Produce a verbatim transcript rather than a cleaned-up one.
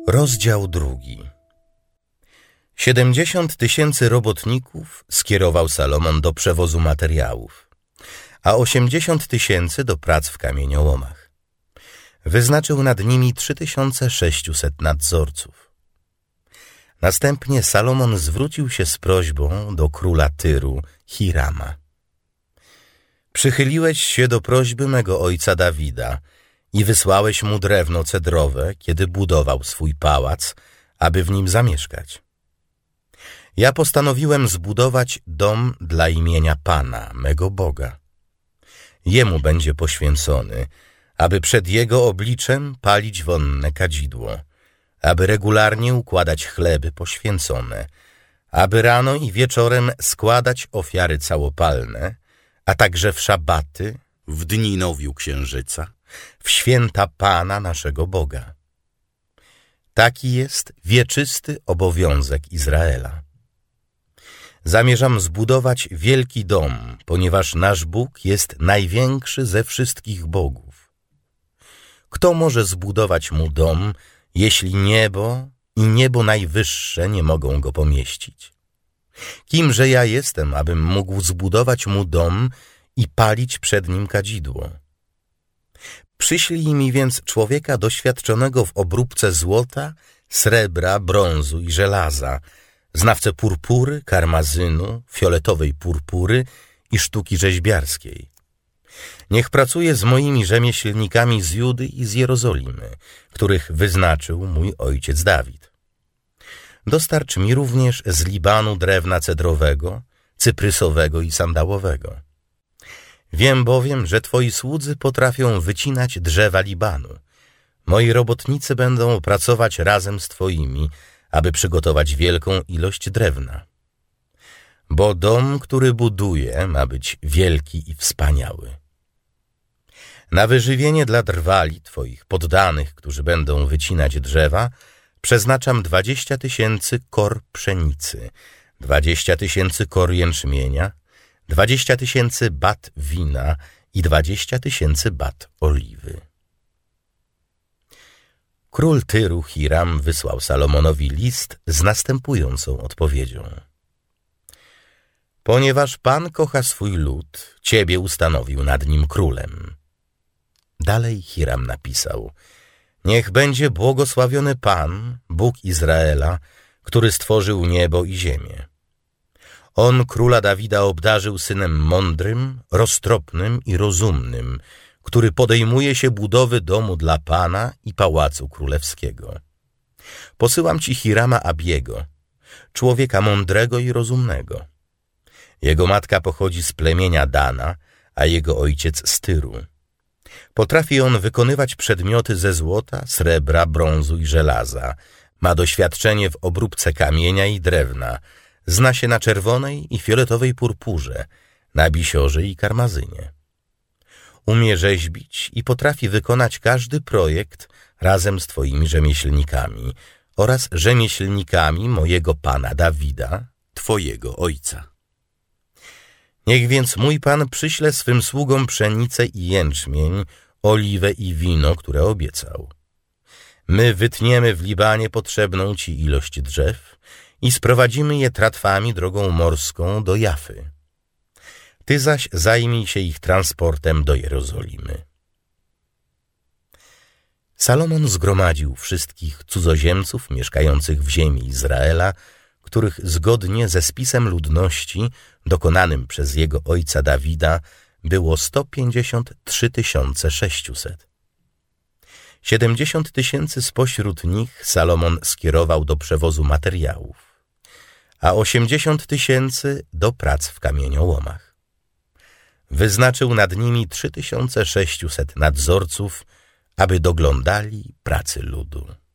Rozdział drugi. Siedemdziesiąt tysięcy robotników skierował Salomon do przewozu materiałów, a osiemdziesiąt tysięcy do prac w kamieniołomach. Wyznaczył nad nimi trzy tysiące sześciuset nadzorców. Następnie Salomon zwrócił się z prośbą do króla Tyru, Hirama. Przychyliłeś się do prośby mego ojca Dawida i wysłałeś mu drewno cedrowe, kiedy budował swój pałac, aby w nim zamieszkać. Ja postanowiłem zbudować dom dla imienia Pana, mego Boga. Jemu będzie poświęcony, aby przed Jego obliczem palić wonne kadzidło, aby regularnie układać chleby poświęcone, aby rano i wieczorem składać ofiary całopalne, a także w szabaty, w dni nowiu księżyca, w święta Pana naszego Boga. Taki jest wieczysty obowiązek Izraela. Zamierzam zbudować wielki dom, ponieważ nasz Bóg jest największy ze wszystkich bogów. Kto może zbudować mu dom, jeśli niebo i niebo najwyższe nie mogą go pomieścić? Kimże ja jestem, abym mógł zbudować mu dom i palić przed nim kadzidło? Przyślij mi więc człowieka doświadczonego w obróbce złota, srebra, brązu i żelaza, znawcę purpury, karmazynu, fioletowej purpury i sztuki rzeźbiarskiej. Niech pracuje z moimi rzemieślnikami z Judy i z Jerozolimy, których wyznaczył mój ojciec Dawid. Dostarcz mi również z Libanu drewna cedrowego, cyprysowego i sandałowego. Wiem bowiem, że twoi słudzy potrafią wycinać drzewa Libanu. Moi robotnicy będą pracować razem z twoimi, aby przygotować wielką ilość drewna. Bo dom, który buduję, ma być wielki i wspaniały. Na wyżywienie dla drwali twoich poddanych, którzy będą wycinać drzewa, przeznaczam dwadzieścia tysięcy kor pszenicy, dwadzieścia tysięcy kor jęczmienia, dwadzieścia tysięcy bat wina i dwadzieścia tysięcy bat oliwy. Król Tyru Hiram wysłał Salomonowi list z następującą odpowiedzią. Ponieważ Pan kocha swój lud, ciebie ustanowił nad nim królem. Dalej Hiram napisał: Niech będzie błogosławiony Pan, Bóg Izraela, który stworzył niebo i ziemię. On króla Dawida obdarzył synem mądrym, roztropnym i rozumnym, który podejmuje się budowy domu dla Pana i pałacu królewskiego. Posyłam ci Hirama Abiego, człowieka mądrego i rozumnego. Jego matka pochodzi z plemienia Dana, a jego ojciec z Tyru. Potrafi on wykonywać przedmioty ze złota, srebra, brązu i żelaza. Ma doświadczenie w obróbce kamienia i drewna. Zna się na czerwonej i fioletowej purpurze, na bisiorze i karmazynie. Umie rzeźbić i potrafi wykonać każdy projekt razem z twoimi rzemieślnikami oraz rzemieślnikami mojego pana Dawida, twojego ojca. Niech więc mój Pan przyśle swym sługom pszenicę i jęczmień, oliwę i wino, które obiecał. My wytniemy w Libanie potrzebną ci ilość drzew i sprowadzimy je tratwami drogą morską do Jafy. Ty zaś zajmij się ich transportem do Jerozolimy. Salomon zgromadził wszystkich cudzoziemców mieszkających w ziemi Izraela, których zgodnie ze spisem ludności dokonanym przez jego ojca Dawida było sto pięćdziesiąt trzy tysiące sześciuset. Siedemdziesiąt tysięcy spośród nich Salomon skierował do przewozu materiałów, a osiemdziesiąt tysięcy do prac w kamieniołomach. Wyznaczył nad nimi trzy tysiące sześciuset nadzorców, aby doglądali pracy ludu.